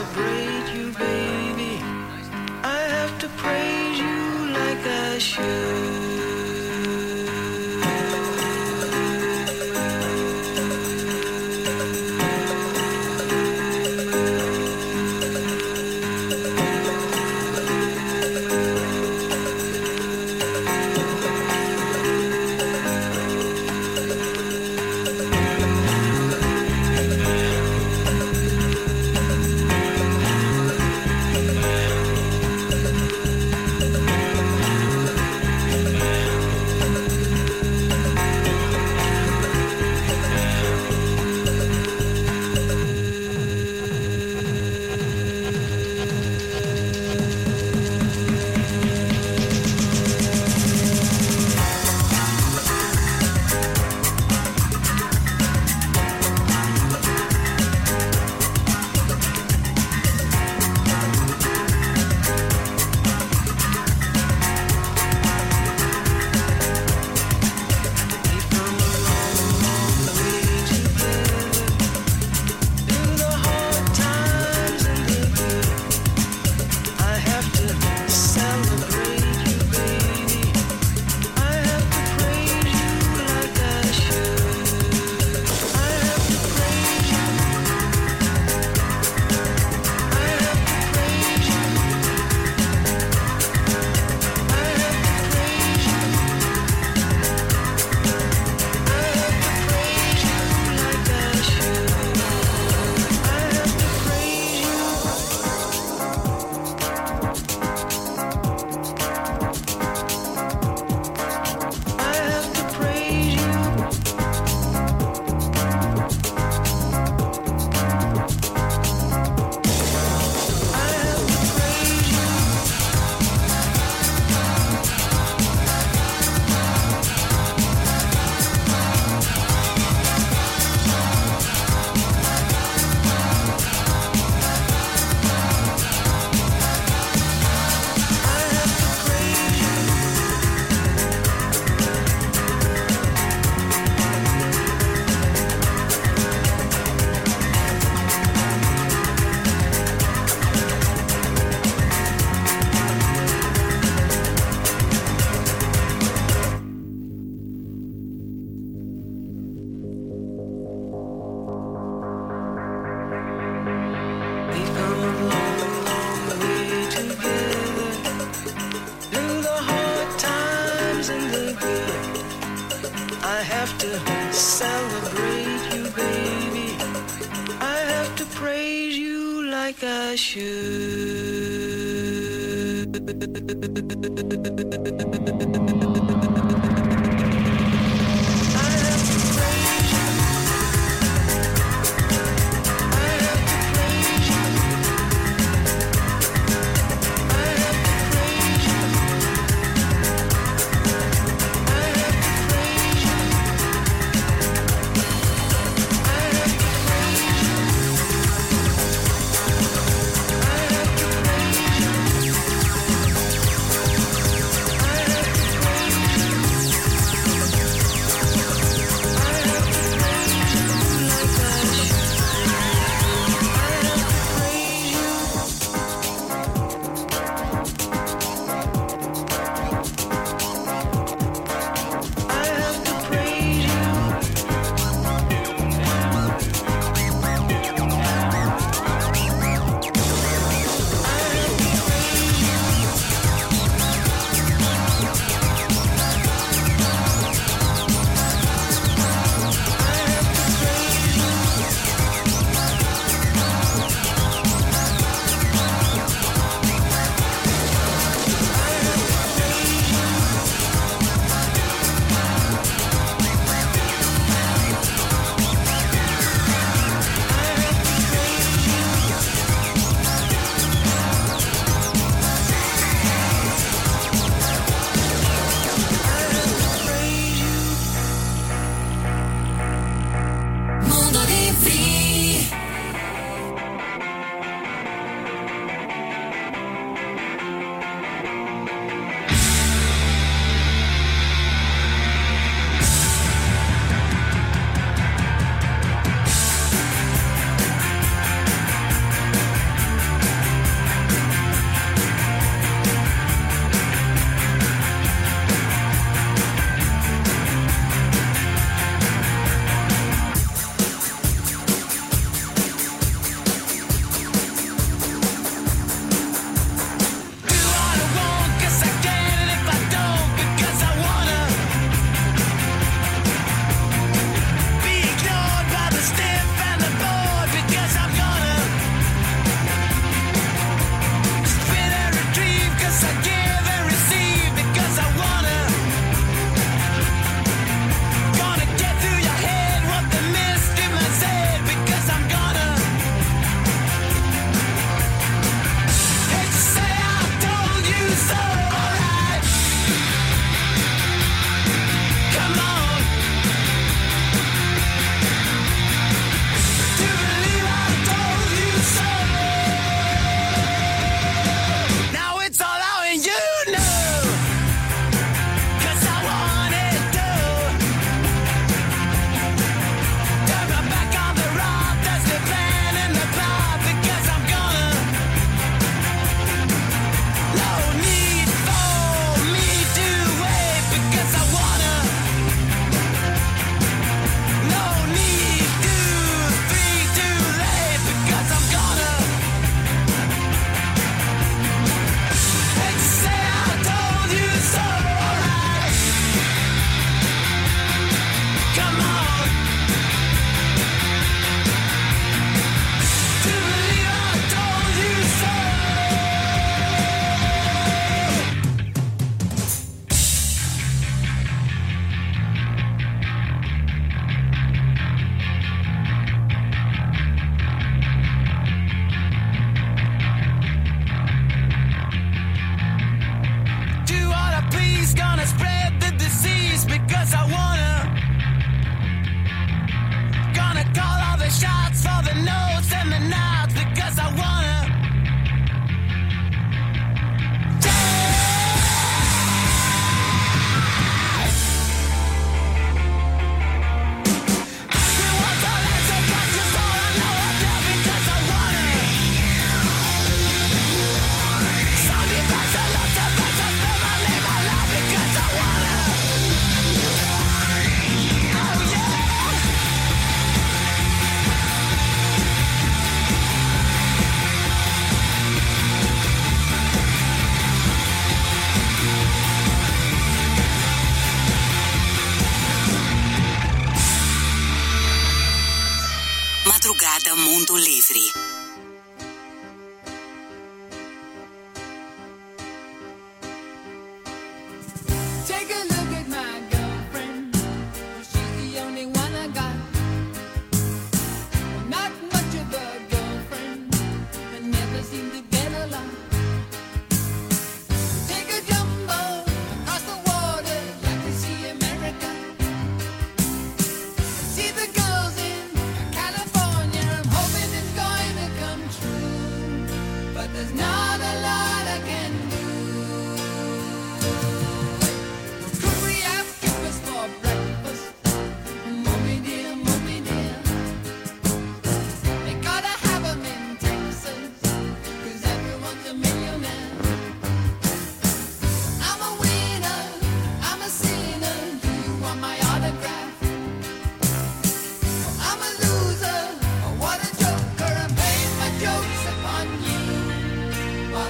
celebrate you, baby. I have to praise you like I should.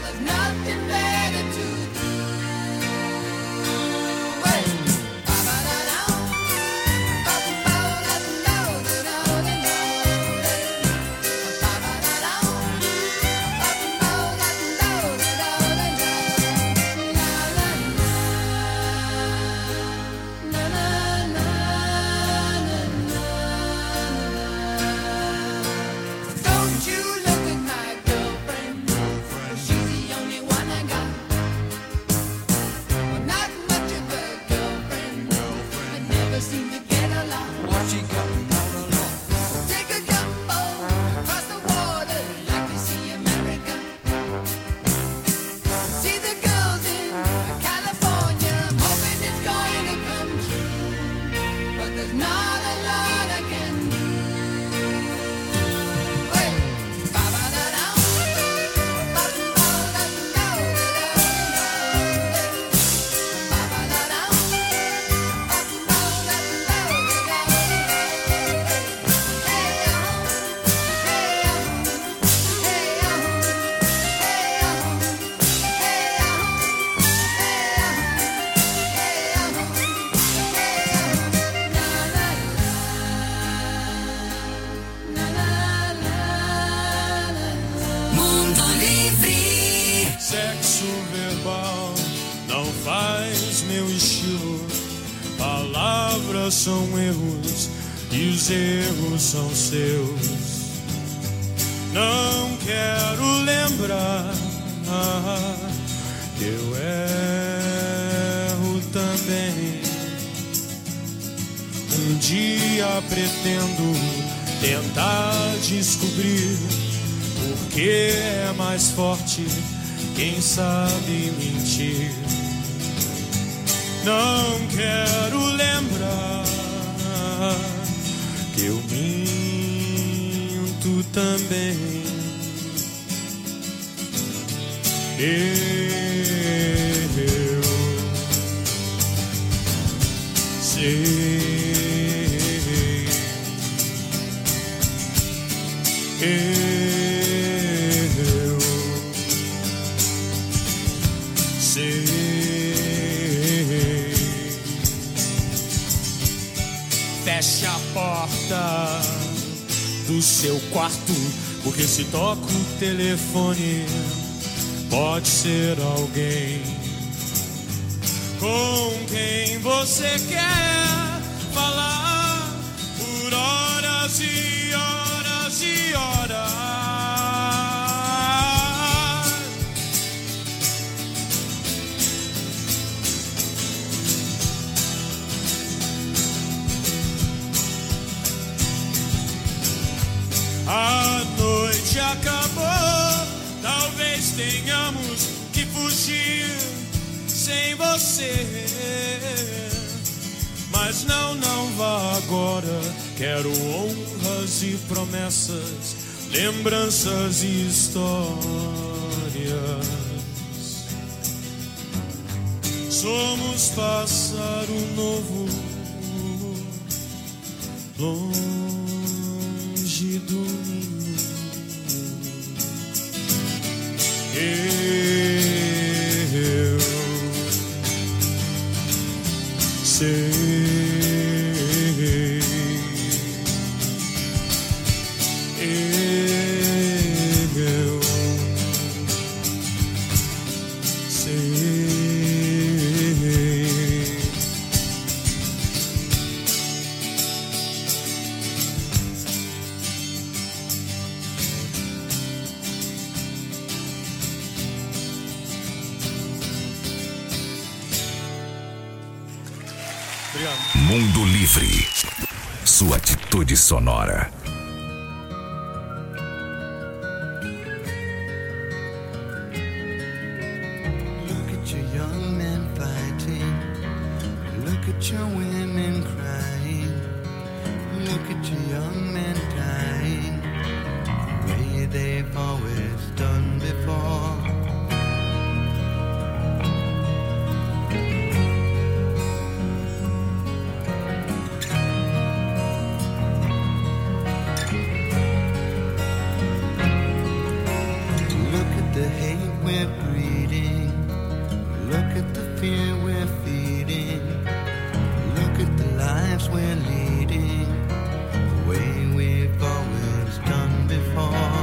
there's nothing better to do. Hey. Don't you look at my girlfriend, she's the only one I got. Well, not much of a girlfriend, but never seem to get along. What she got not along? Take a jumbo across the water, like to see America. See the girls in California, I'm hoping it's going to come true, but there's not a lot I can do. Hey. Mundo Livre. Sexo verbal não faz meu estilo. Palavras são erros e os erros são seus. Não quero lembrar que eu erro também. Um dia pretendo tentar descobrir porque é mais forte quem sabe mentir. Não quero lembrar que eu minto também. Eu sei. Eu sei. Feche a porta do seu quarto, porque se toca o telefone, pode ser alguém com quem você quer falar por horas e horas e horas. A noite acabou, talvez tenhamos que fugir sem você. Mas não vá agora, quero honras e promessas, lembranças e histórias. Somos pássaro novo, longe do ninho. Eu sei. Eu sei. Mundo Livre. Sua atitude sonora. Look at your young men fighting. Look at your women crying. Look at your young men dying the way they've always done before. Look at the hate we're breeding. Look at the fear we're feeding. Look at the lives we're leading. The way we've always done before.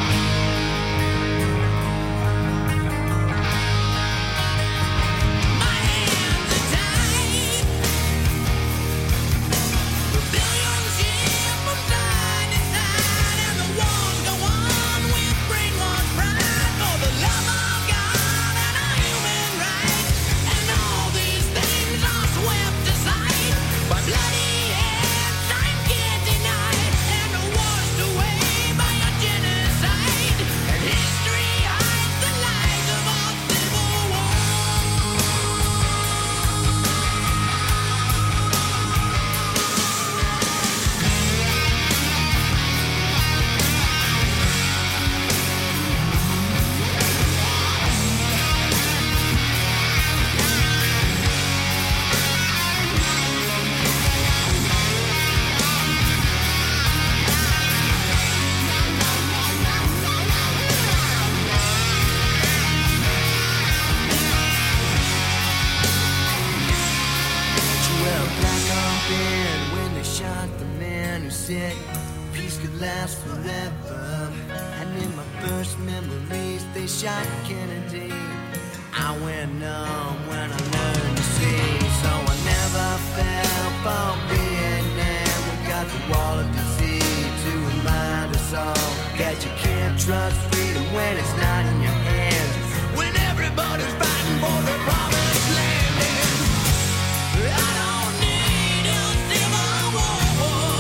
Peace could last forever. And in my first memories, they shot Kennedy. I went numb when I learned to see. So I never fell for Vietnam. We got the wall of disease to remind us all that you can't trust freedom when it's not in your hands. When everybody's fighting for the promised land. I don't need a civil war.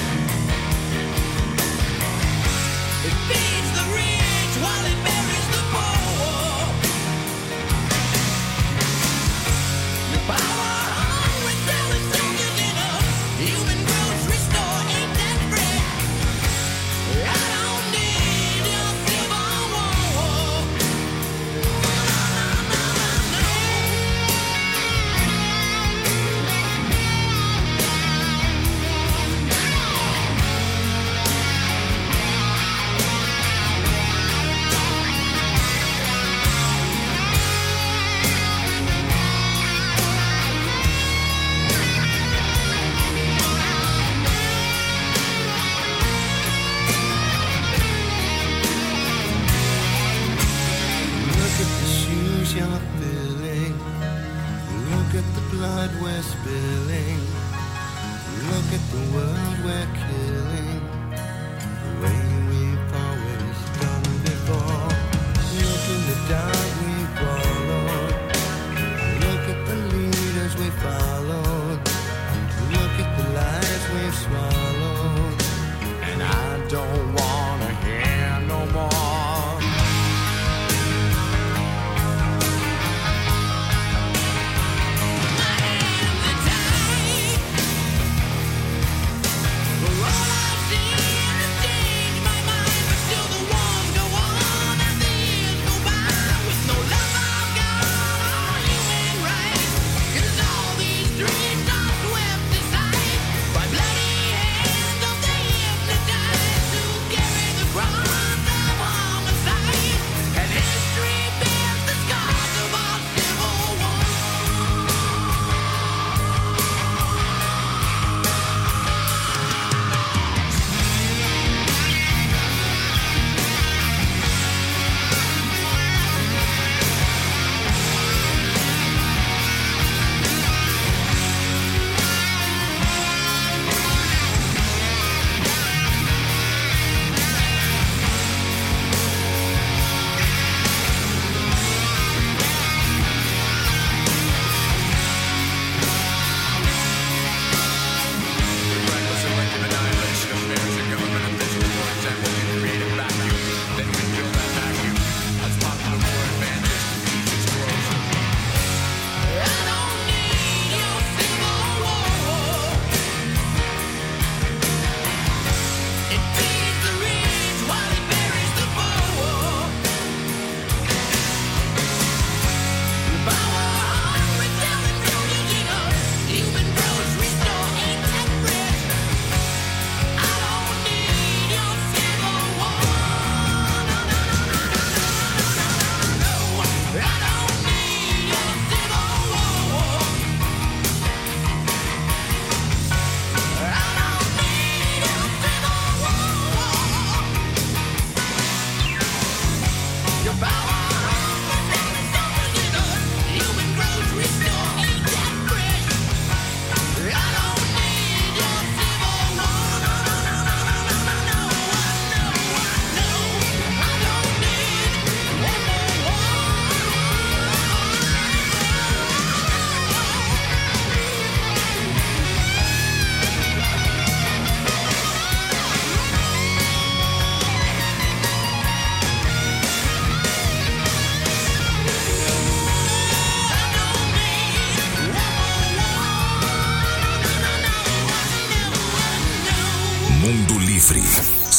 It feeds the rich while it buries the poor. The power hungry selling soldiers in a human grocery store ain't that free. I don't need a civil war. Look at the shoes you're filling. Look at the blood we're spilling. Look at the world we're killing. The way we've always done before. Look in the dark we followed. Look at the leaders we followed. Look at the lies we've swallowed. And I don't wanna hear no more. My hands are tied.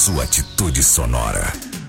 Sua atitude sonora.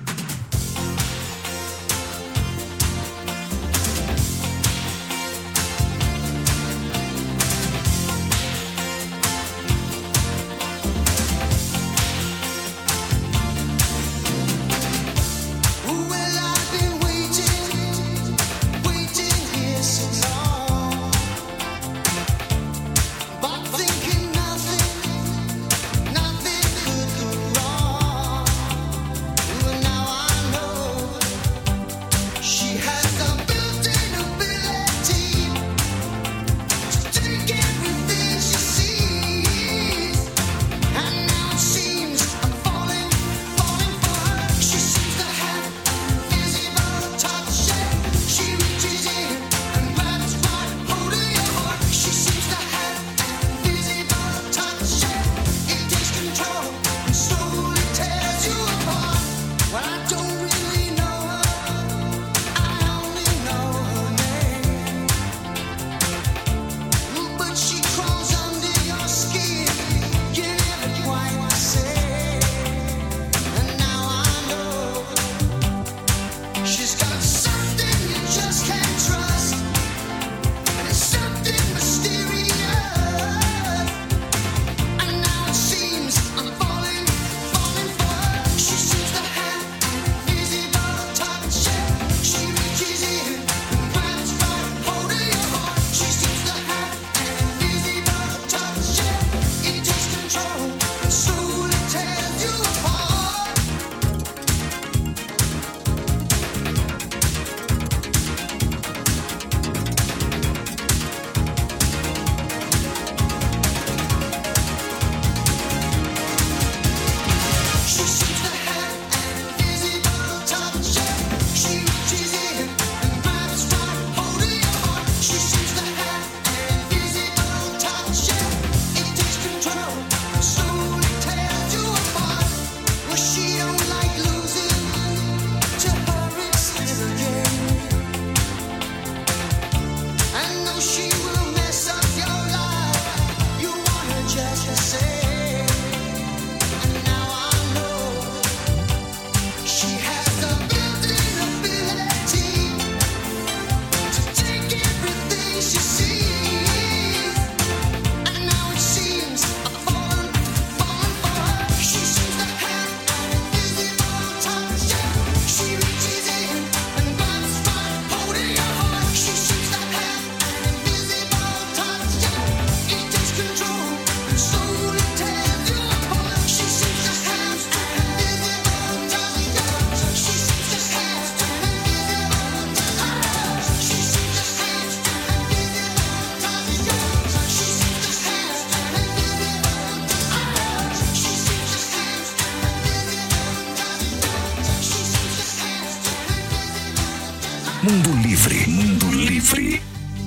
Mundo Livre. Mundo Livre.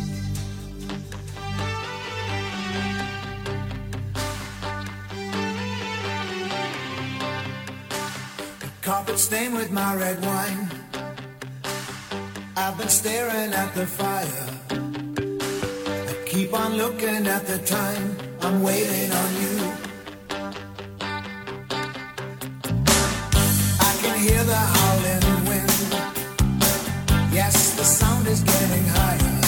Carpet stained with my red wine. I've been staring at the fire. I keep on looking at the time. I'm waiting on you. I can hear the howling wind. Yes, the sound is getting higher.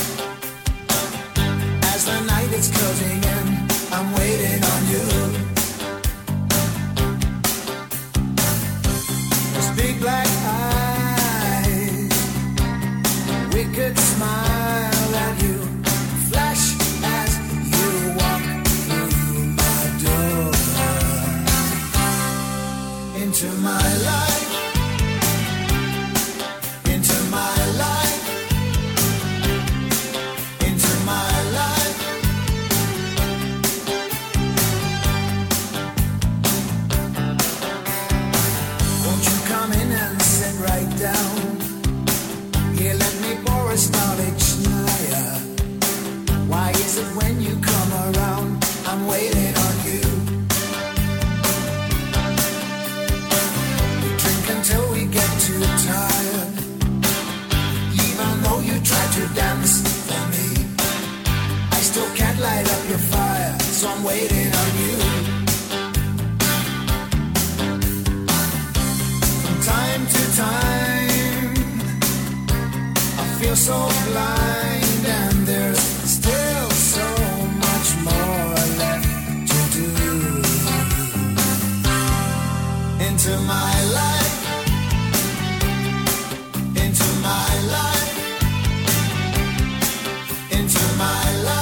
As the night is closing in, I'm waiting on you. Those big black eyes, wicked smile at you, flash as you walk through my door. Into my life. Why is it when you come around, I'm waiting on you? We drink until we get too tired. Even though you try to dance for me, I still can't light up your fire, so I'm waiting on you. feel so blind, and there's still so much more left to do. Into my life, into my life, into my life.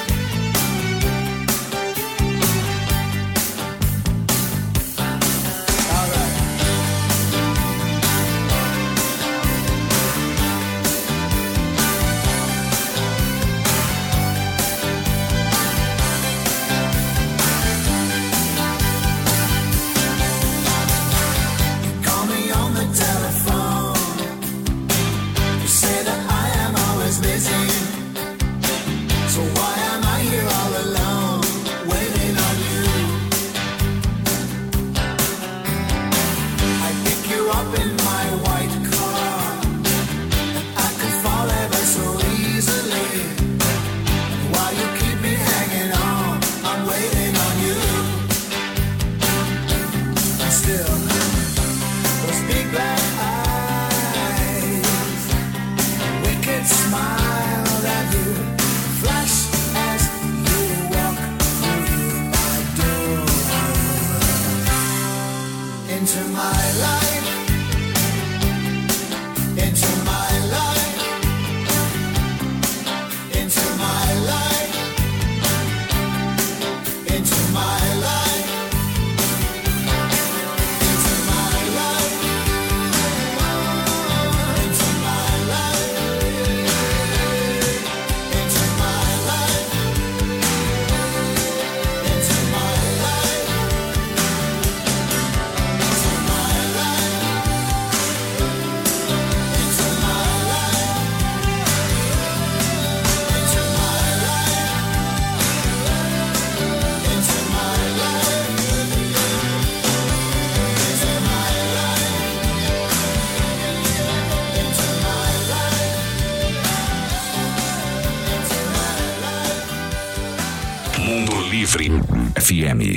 FM.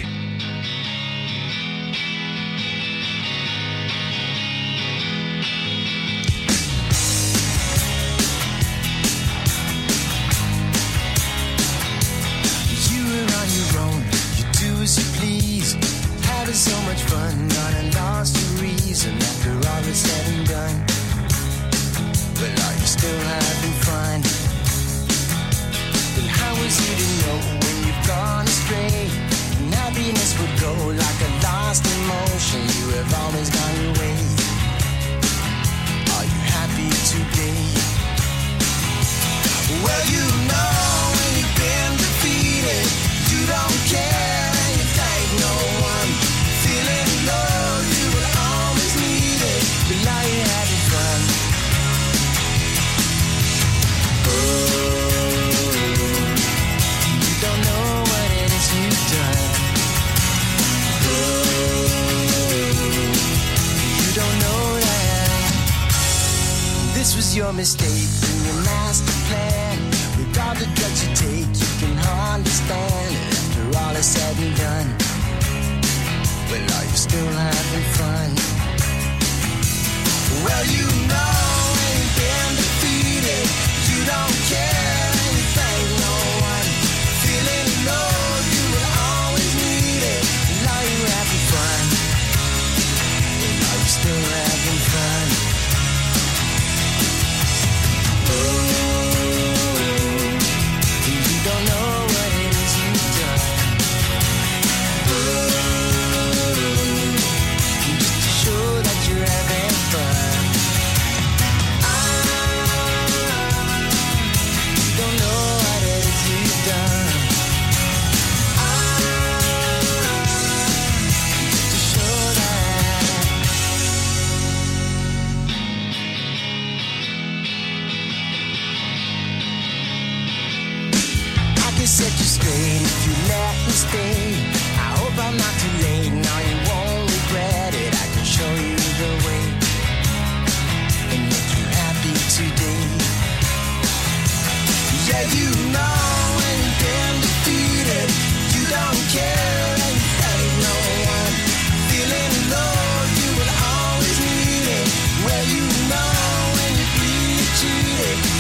Your mistake in your master plan. With all the drugs you take, you can understand. After all is said and done, well, are you still having fun? Well, you know when you've been defeated, you don't care and you thank no one. Feeling low, you will always need it. Well, are you having fun? Well, are you still having fun? Set you straight if you let me stay. I hope I'm not too late. Now you won't regret it. I can show you the way and make you happy today. Yeah, you know when you've been defeated, you don't care and you thank no one. Feeling low, you will always need it. Well, you know when you're being cheated.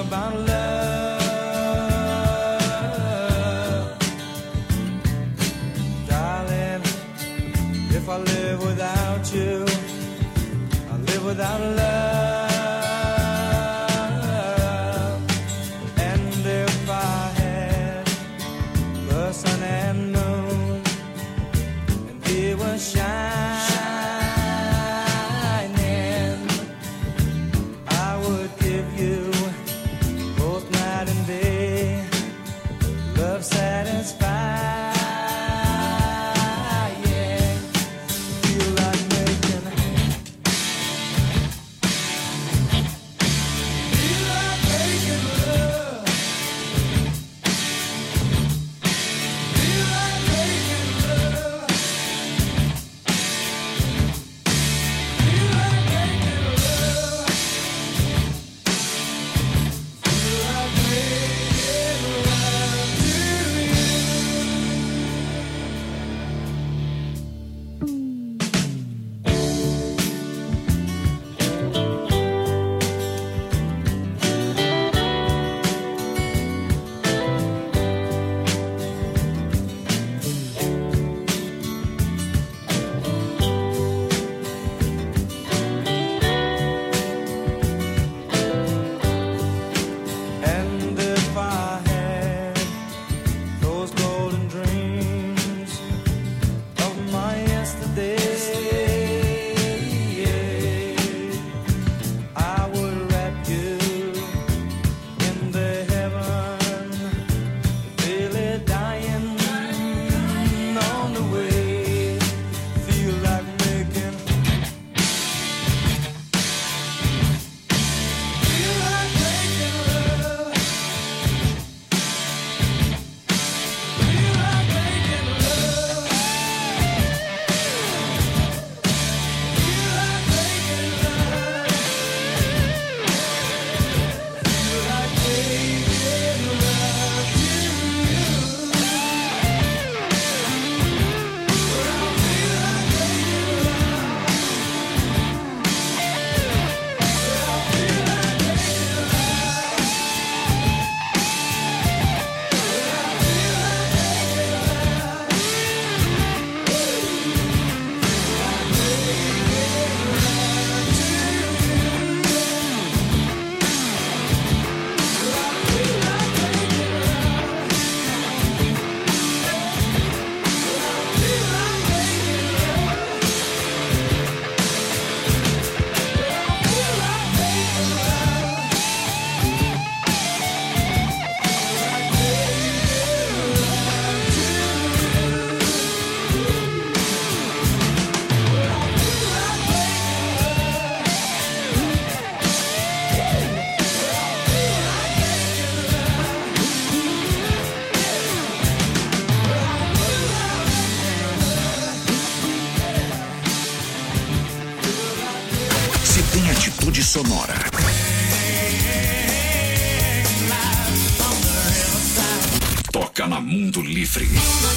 about love, darling. If I live without you, I live without love. And if I had the sun and moon, and they were shining, I would give you both night and day love satisfying. Feel like making Atitude Sonora. Toca na Mundo Livre.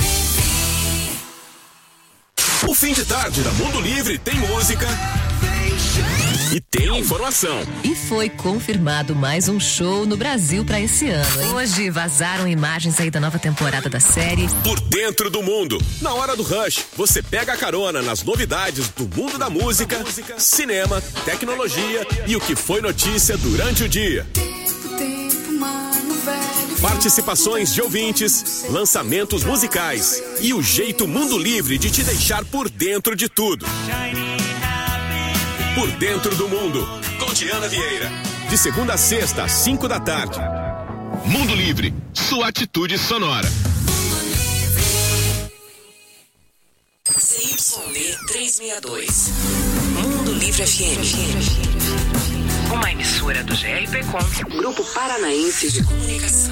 O fim de tarde da Mundo Livre tem música e tem informação. E foi confirmado mais um show no Brasil pra esse ano, hein? Hoje vazaram imagens aí da nova temporada da série Por Dentro do Mundo. Na hora do Rush, você pega a carona nas novidades do mundo da música, cinema, tecnologia e o que foi notícia durante o dia. Participações de ouvintes, lançamentos musicais e o jeito Mundo Livre de te deixar por dentro de tudo. Por Dentro do Mundo, com Diana Vieira. De segunda a sexta, às 5 da tarde. Mundo Livre, sua atitude sonora. CYD 362. Mundo Livre FM. Uma emissora do GRPcom, Grupo Paranaense de Comunicação.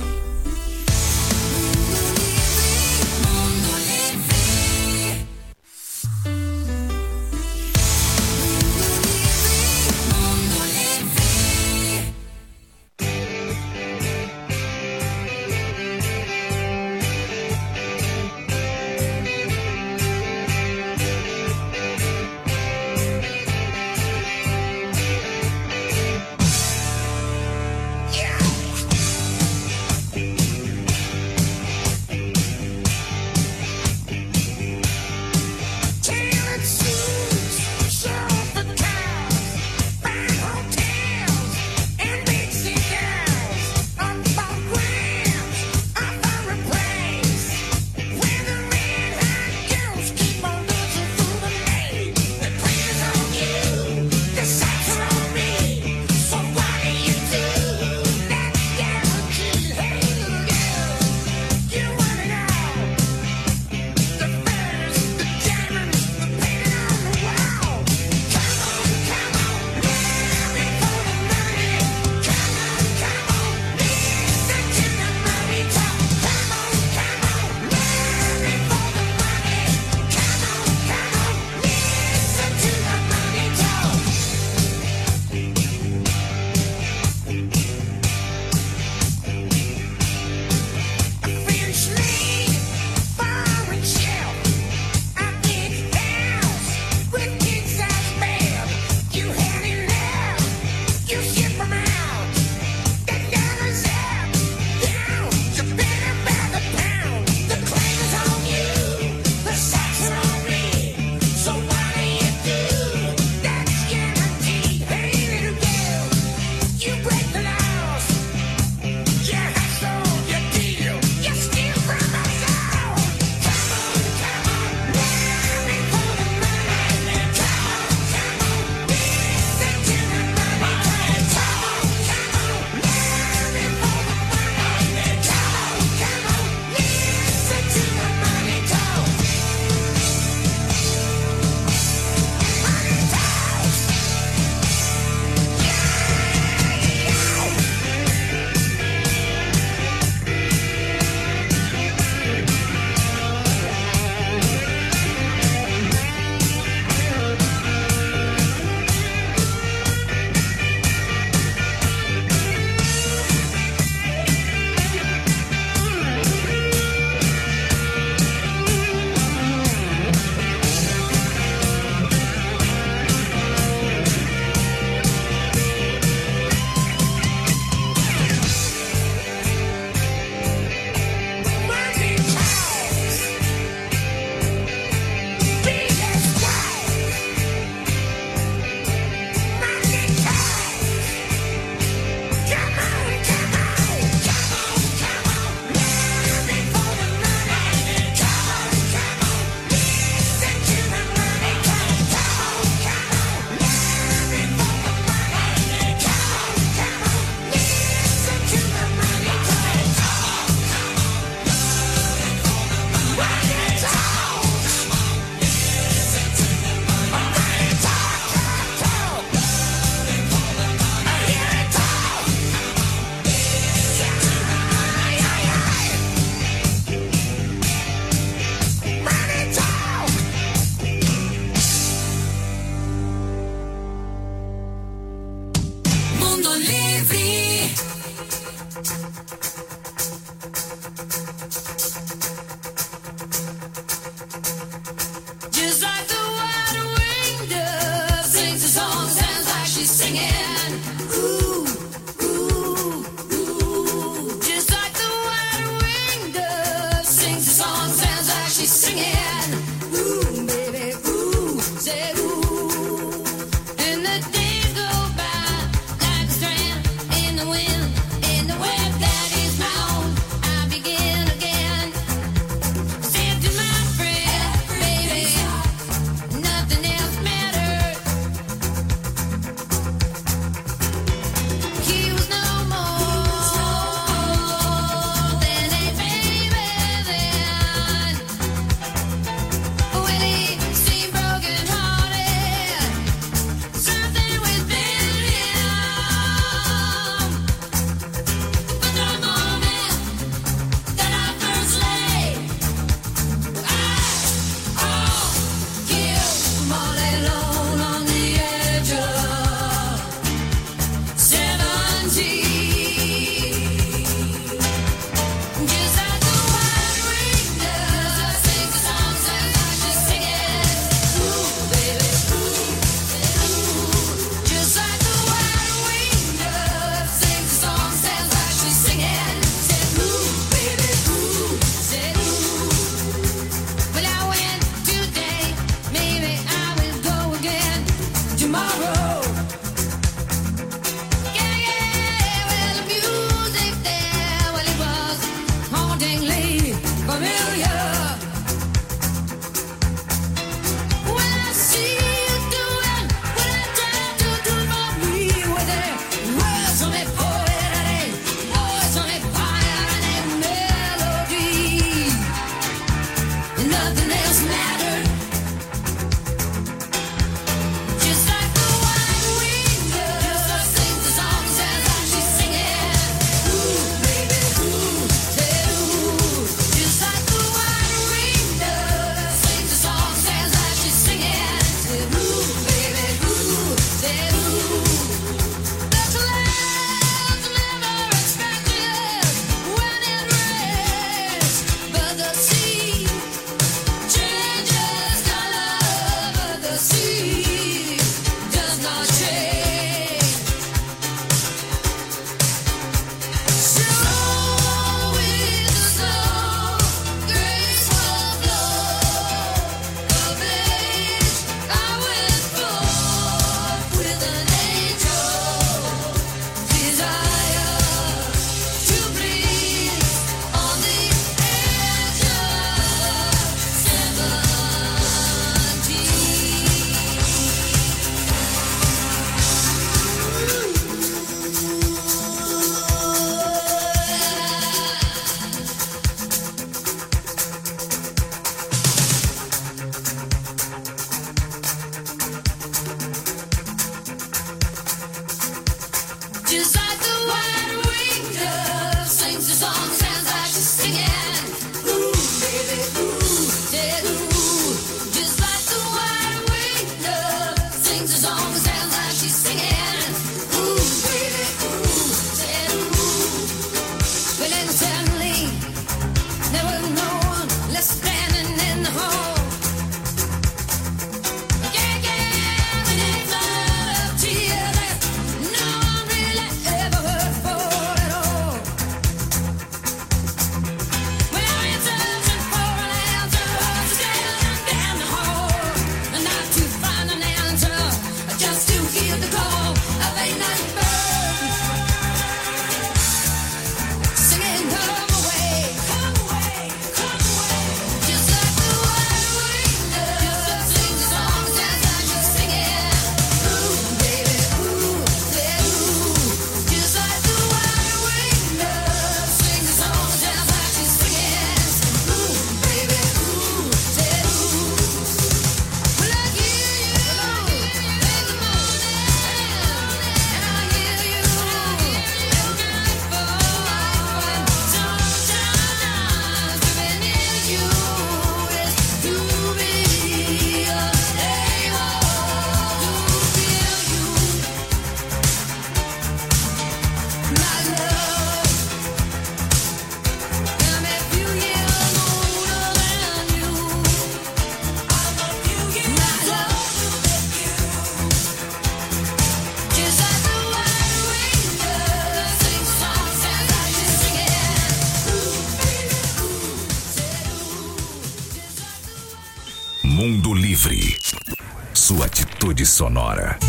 Mundo Livre. Sua atitude sonora.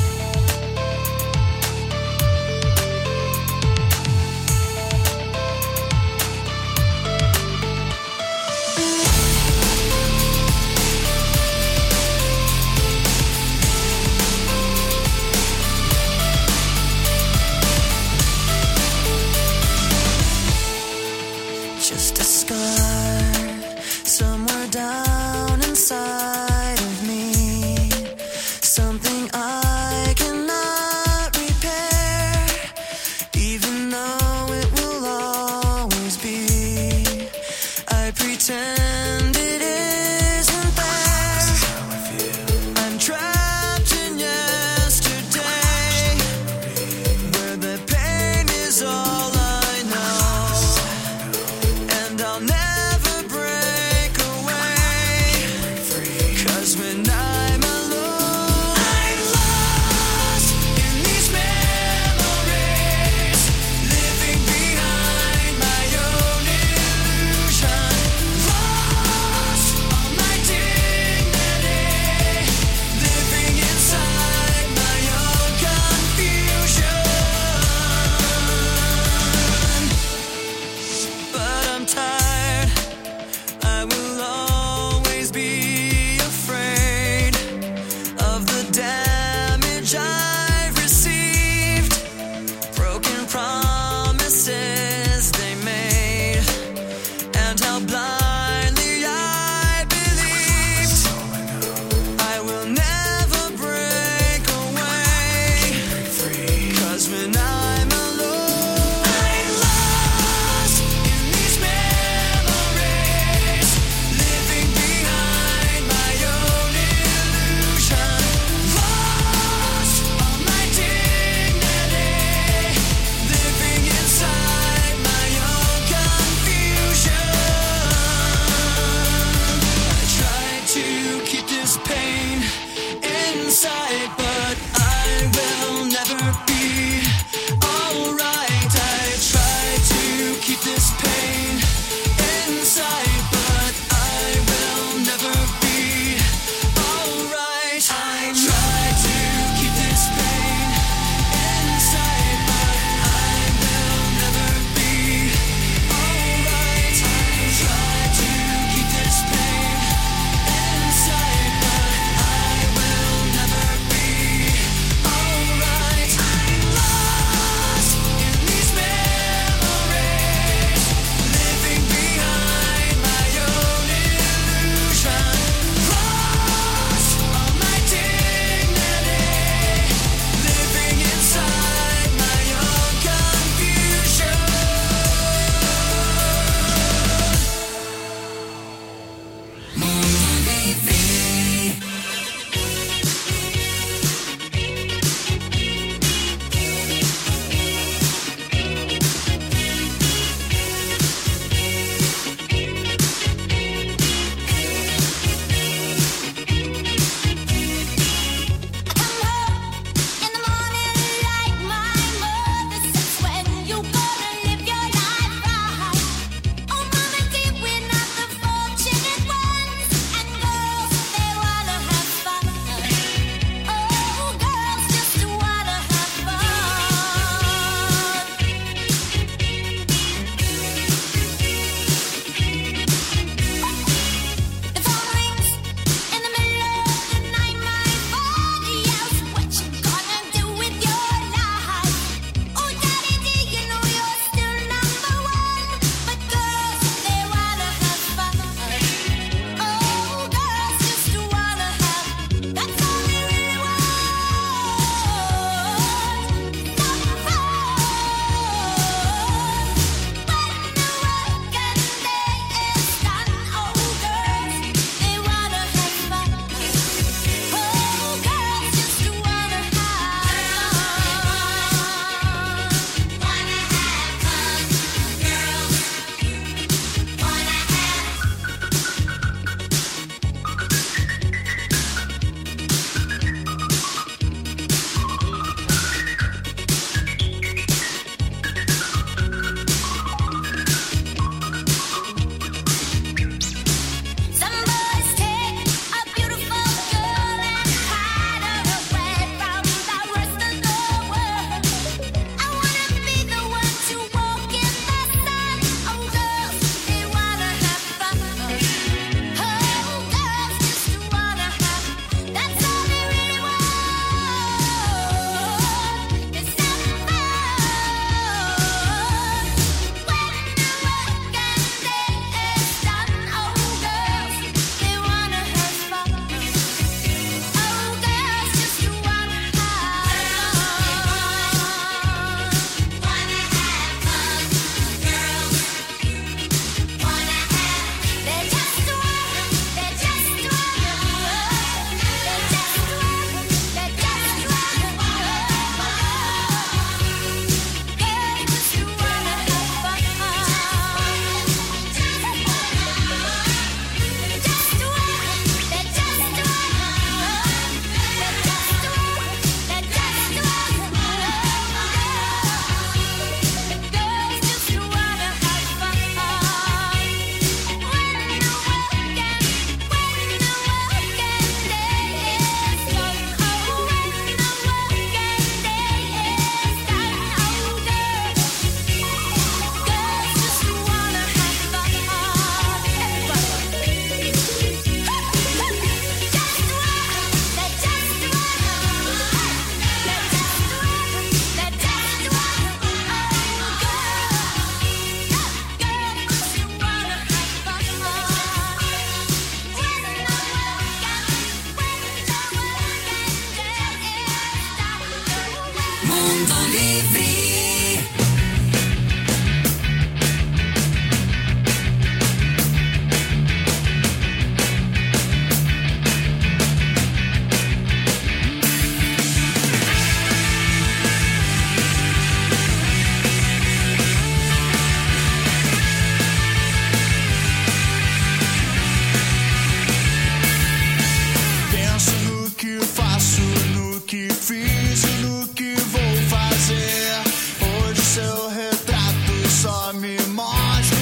Just a scar somewhere down inside of me, something I cannot repair, even though it will always be. I pretend it isn't there. I'm trapped in yesterday, where the pain is all I know. And I'll never break away, 'cause when I'm alone, I'm lost in these memories, living behind my own illusion, lost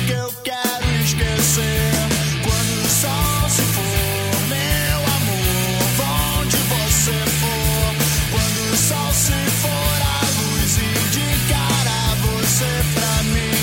que eu quero esquecer. Quando o sol se for, meu amor, onde você for. Quando o sol se for, a luz indicará você pra mim.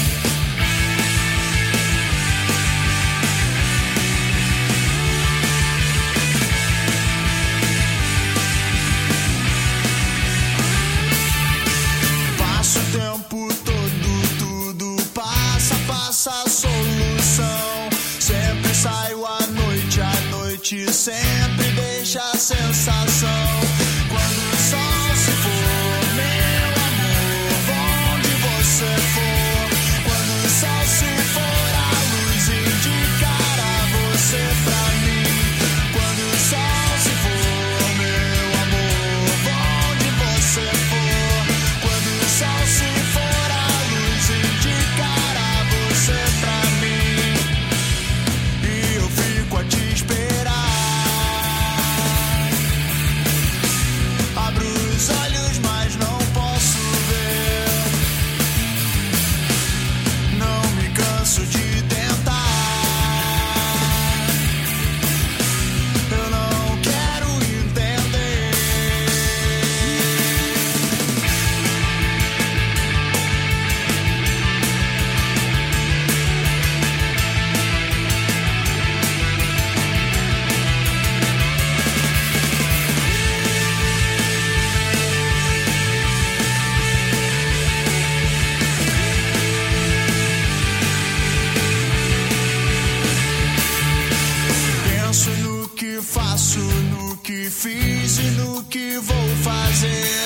Passa o tempo todo, tudo passa, passa a solução. Sempre saio à noite sempre deixa a sensação. Quando o sol se for, meu amor, onde você for. Quando o sol se for, a luz indicará você pra mim. Quando o sol se for, meu amor, onde você for. Quando o sol se for, a luz indicará você pra mim. E eu fico a te esperar. Abro os olhos, mas não posso ver. Não me canso de tentar. Eu não quero entender. Penso no que faço, no que fiz e no que vou fazer.